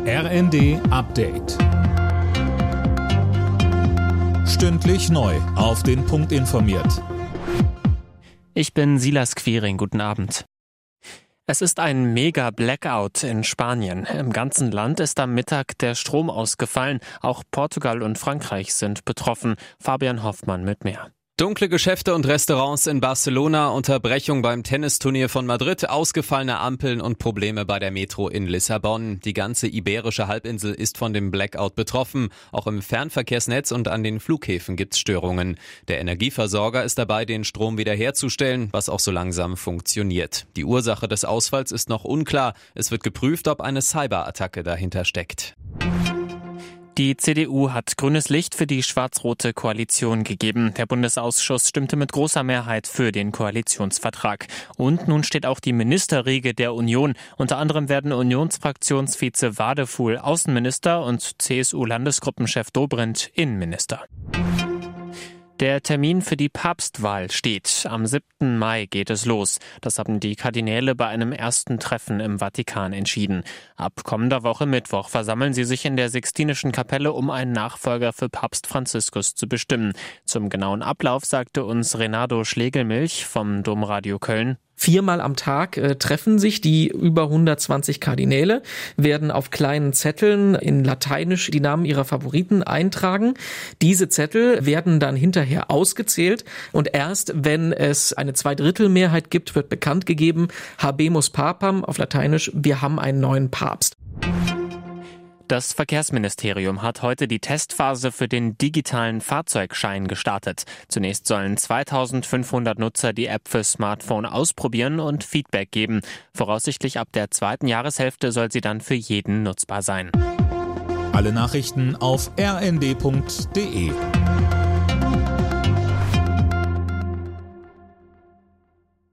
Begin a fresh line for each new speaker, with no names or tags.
RND Update. Stündlich neu auf den Punkt informiert.
Ich bin Silas Quiring, guten Abend. Es ist ein Mega-Blackout in Spanien. Im ganzen Land ist am Mittag der Strom ausgefallen. Auch Portugal und Frankreich sind betroffen. Fabian Hoffmann mit mehr.
Dunkle Geschäfte und Restaurants in Barcelona, Unterbrechung beim Tennisturnier von Madrid, ausgefallene Ampeln und Probleme bei der Metro in Lissabon. Die ganze iberische Halbinsel ist von dem Blackout betroffen. Auch im Fernverkehrsnetz und an den Flughäfen gibt's Störungen. Der Energieversorger ist dabei, den Strom wiederherzustellen, was auch so langsam funktioniert. Die Ursache des Ausfalls ist noch unklar. Es wird geprüft, ob eine Cyberattacke dahinter steckt.
Die CDU hat grünes Licht für die schwarz-rote Koalition gegeben. Der Bundesausschuss stimmte mit großer Mehrheit für den Koalitionsvertrag. Und nun steht auch die Ministerriege der Union. Unter anderem werden Unionsfraktionsvize Wadefuhl Außenminister und CSU-Landesgruppenchef Dobrindt Innenminister. Der Termin für die Papstwahl steht. Am 7. Mai geht es los. Das haben die Kardinäle bei einem ersten Treffen im Vatikan entschieden. Ab kommender Woche Mittwoch versammeln sie sich in der Sixtinischen Kapelle, um einen Nachfolger für Papst Franziskus zu bestimmen. Zum genauen Ablauf sagte uns Renato Schlegelmilch vom Domradio Köln:
4-mal am Tag treffen sich die über 120 Kardinäle, werden auf kleinen Zetteln in Lateinisch die Namen ihrer Favoriten eintragen. Diese Zettel werden dann hinterher ausgezählt und erst wenn es eine Zweidrittelmehrheit gibt, wird bekannt gegeben: Habemus Papam, auf Lateinisch, wir haben einen neuen Papst.
Das Verkehrsministerium hat heute die Testphase für den digitalen Fahrzeugschein gestartet. Zunächst sollen 2500 Nutzer die App für Smartphone ausprobieren und Feedback geben. Voraussichtlich ab der zweiten Jahreshälfte soll sie dann für jeden nutzbar sein.
Alle Nachrichten auf rnd.de.